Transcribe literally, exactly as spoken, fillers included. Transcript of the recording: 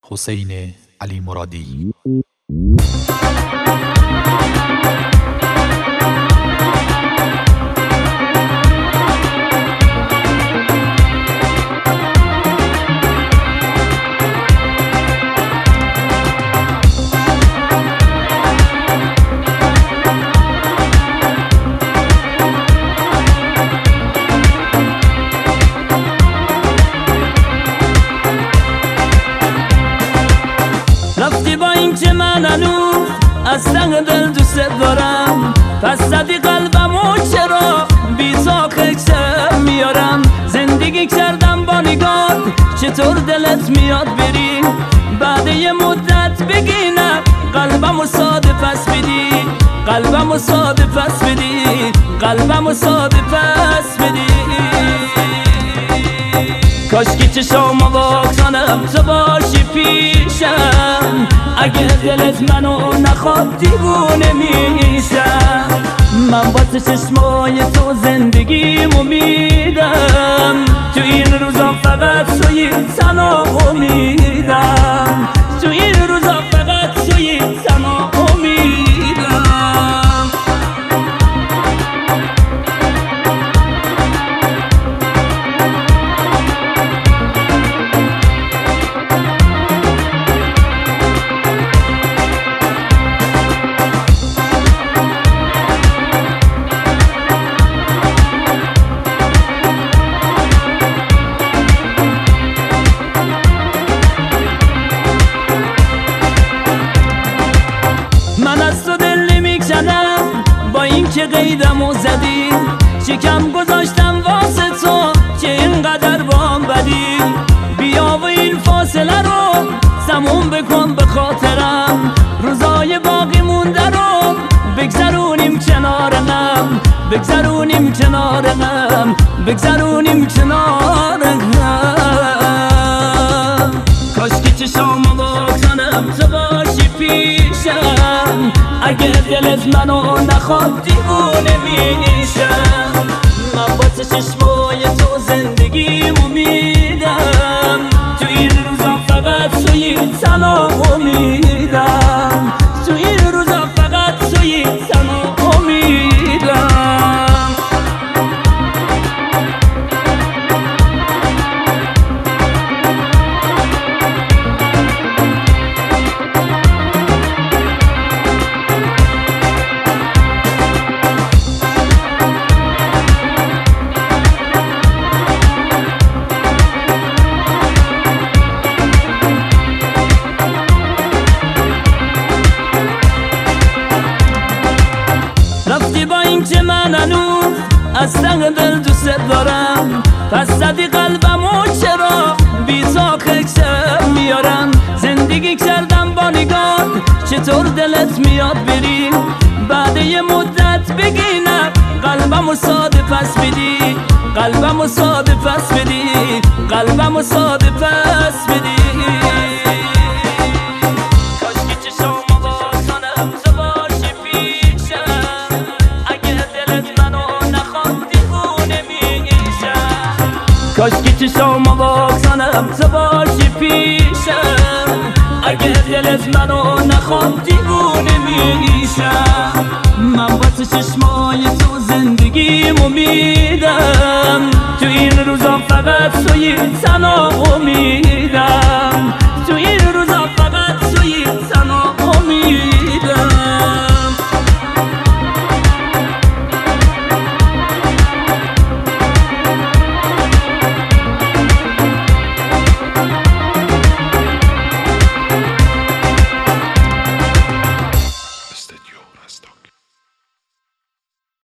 حسین علی مرادی. رفتی با این که من هنوز از ته دل دوست دارم، پس زدی قلبمو چرا بی تا خکسه میارم. زندگی کردم با نگات، چطور دلت میاد بری بعد یه مدت بگی نه. قلبمو ساده پس بدی، قلبمو ساده پس بدی، قلبمو ساده پس بدی. کاشکی چشامو وا کنم تو باشی پیشم، اگه دلت منو نخواد دیوونه میشم. من با تو چشمای تو زندگیمو میدم، تو این روزا فقط توی تنها امیدم، تو این روزا فقط توی تنها امیدم. من از تو دل نمیکنم با این که قیدمو زدی، شکم گذاشتم واسه تو که اینقدر بام بدی. بیا و این فاصله رو تموم بکن به خاطرم، روزای باقی مونده رو بگذرونیم کنار هم، بگذرونیم کنار هم، بگذرونیم کنار هم. کاشکی چشامو وا کنم تو باشی پیشم، اگه دلت منو نخواد دیوونه میشم. من با تو چشمای تو زندگیمو میدم، تو این روزا فقط توی تنها امیدم، تو این روزا فقط توی تنها امیدم. رفتی با این که من هنوز از ته دل دوست دارم، پس زدی قلبمو چرا بی تا خکسه میارم. زندگی کردم با نگات، چطور دلت میاد بری بعد یه مدت بگی نه. قلبمو ساده پس بدی، قلبمو ساده پس بدی، قلبمو ساده پس بدی. کاشکی چشامو وا کنم تو باشی پیشم، اگه دلت منو نخواد دیوونه میشم. من با تو چشمای تو زندگیمو میدم، تو این روزا فقط توی تنها امیدم،